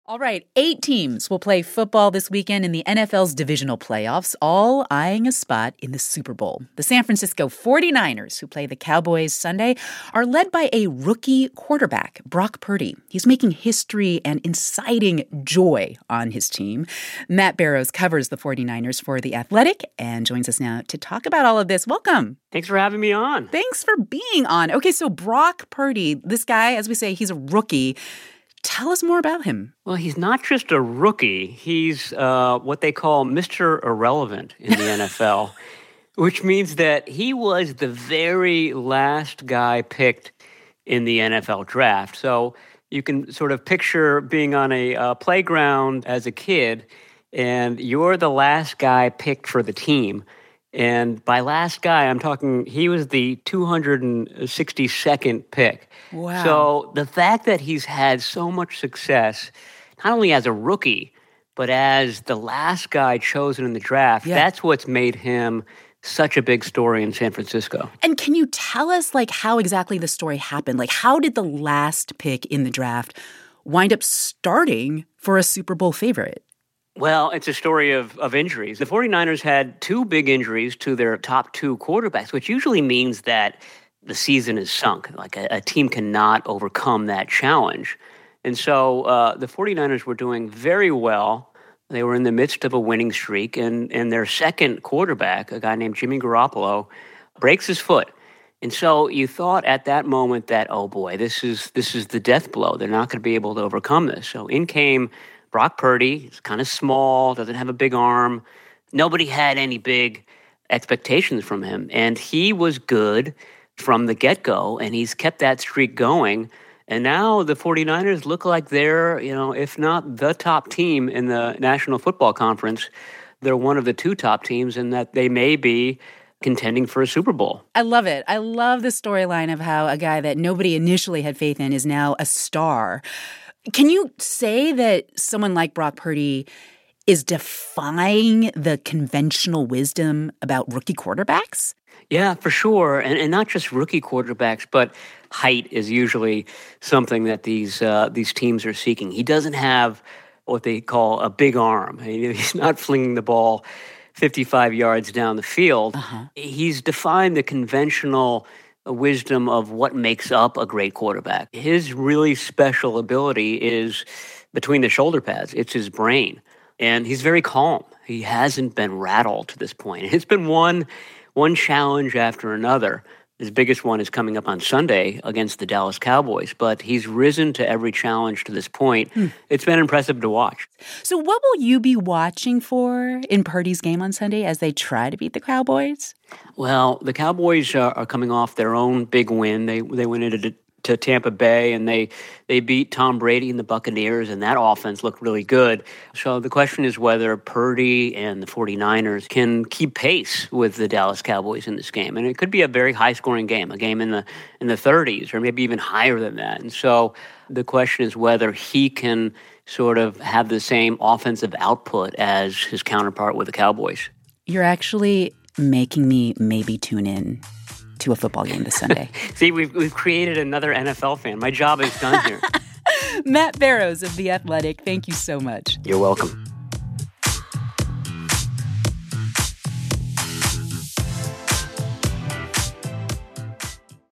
All right, 8 teams will play football this weekend in the NFL's divisional playoffs, all eyeing a spot in the Super Bowl. The San Francisco 49ers, who play the Cowboys Sunday, are led by a rookie quarterback, Brock Purdy. He's making history and inciting joy on his team. Matt Barrows covers the 49ers for The Athletic and joins us now to talk about all of this. Welcome. Thanks for having me on. Thanks for being on. Okay, so Brock Purdy, this guy, as we say, he's a rookie. Tell us more about him. Well, he's not just a rookie. He's what they call Mr. Irrelevant in the NFL, which means that he was the very last guy picked in the NFL draft. So you can sort of picture being on a playground as a kid, and you're the last guy picked for the team. And by last guy, I'm talking he was the 262nd pick. Wow. So the fact that he's had so much success, not only as a rookie, but as the last guy chosen in the draft, that's what's made him such a big story in San Francisco. And can you tell us, how exactly the story happened? How did the last pick in the draft wind up starting for a Super Bowl favorite? Well, it's a story of injuries. The 49ers had 2 big injuries to their top 2 quarterbacks, which usually means that the season is sunk. A team cannot overcome that challenge. And so the 49ers were doing very well. They were in the midst of a winning streak, and their second quarterback, a guy named Jimmy Garoppolo, breaks his foot. And so you thought at that moment that, oh boy, this is the death blow. They're not going to be able to overcome this. So in came Brock Purdy. He's kind of small, doesn't have a big arm. Nobody had any big expectations from him. And he was good from the get-go, and he's kept that streak going. And now the 49ers look like they're, if not the top team in the National Football Conference, they're one of the 2 top teams, and that they may be contending for a Super Bowl. I love it. I love the storyline of how a guy that nobody initially had faith in is now a star. Can you say that someone like Brock Purdy is defying the conventional wisdom about rookie quarterbacks? Yeah, for sure. And not just rookie quarterbacks, but height is usually something that these teams are seeking. He doesn't have what they call a big arm. He's not flinging the ball 55 yards down the field. He's defined the conventional wisdom of what makes up a great quarterback. His really special ability is between the shoulder pads. It's his brain. And he's very calm. He hasn't been rattled to this point. It's been one challenge after another. His biggest one is coming up on Sunday against the Dallas Cowboys, but he's risen to every challenge to this point. It's been impressive to watch. So what will you be watching for in Purdy's game on Sunday as they try to beat the Cowboys? Well, the Cowboys are coming off their own big win. They went into Tampa Bay, and they beat Tom Brady and the Buccaneers, and that offense looked really good. So the question is whether Purdy and the 49ers can keep pace with the Dallas Cowboys in this game. And it could be a very high-scoring game, a game in the 30s or maybe even higher than that. And so the question is whether he can sort of have the same offensive output as his counterpart with the Cowboys. You're actually making me maybe tune in to a football game this Sunday. See, we've created another NFL fan. My job is done here. Matt Barrows of The Athletic, thank you so much. You're welcome.